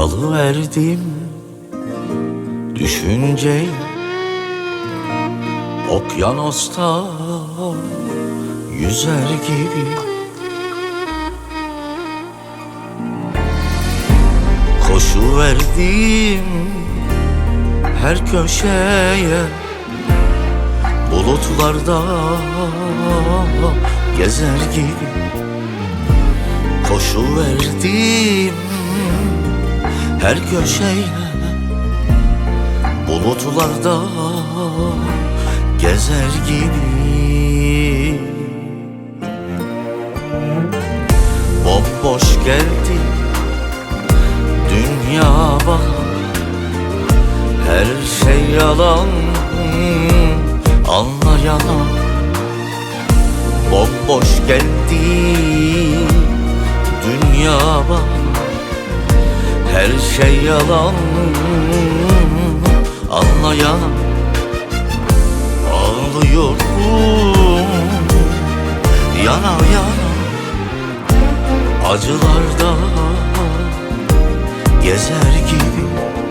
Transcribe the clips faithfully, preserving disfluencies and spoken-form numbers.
Dalıverdim düşünceye, okyanusta yüzer gibi. Koşuverdim her köşeye, bulutlarda gezer gibi. Koşuverdim her köşeye, bulutlarda gezer gibi. Bomboş geldi dünya bana, her şey yalan anlayana. Bomboş geldi dünya bana, her şey yalan anlayana. Ağlıyorum yana yana, acılarda gezer gibi.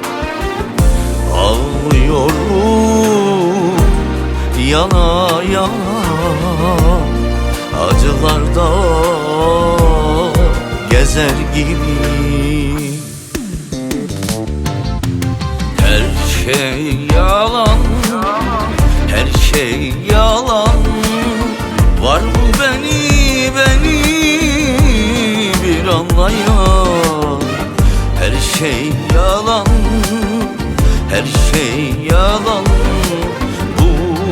Ağlıyorum yana yana, acılarda gezer gibi. Her şey yalan, her şey yalan. Var mı beni, beni bir anlayan? Her şey yalan, her şey yalan. Bu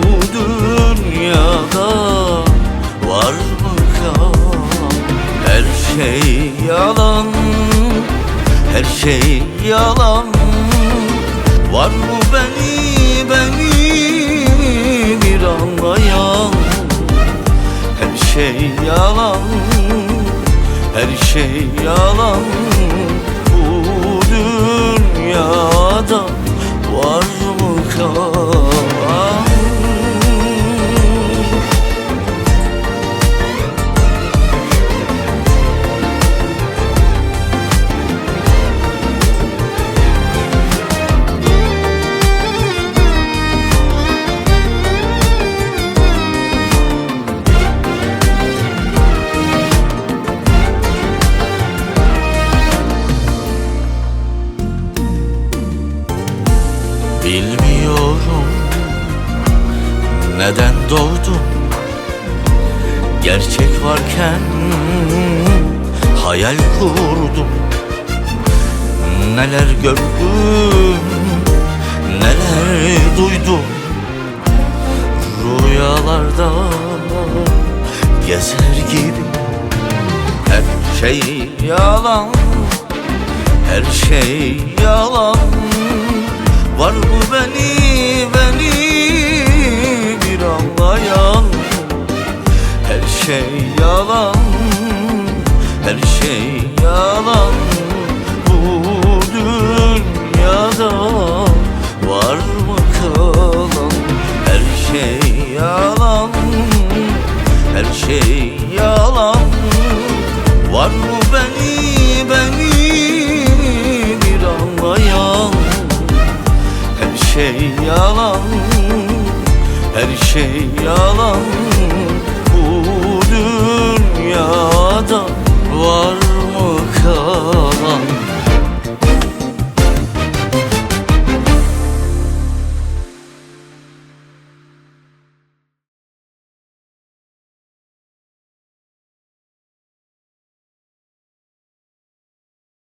dünyada var mı kalan? Her şey yalan, her şey yalan. Var mı beni, beni bir anlayan? Her şey yalan, her şey yalan. Bu dünyada var mı kalan? Bilmiyorum neden doğdum, gerçek varken hayal kurdum. Neler gördüm, neler duydum. Rüyalarda gezer gibi. Her şey yalan, her şey yalan. Var mı beni, beni bir anlayan? Her şey yalan, her şey yalan. Bu dünyada var mı kalan? Her şey yalan, her şey yalan. Var mı beni, beni bir anlayan? Her şey yalan, her şey yalan. Bu dünyada var mı kalan?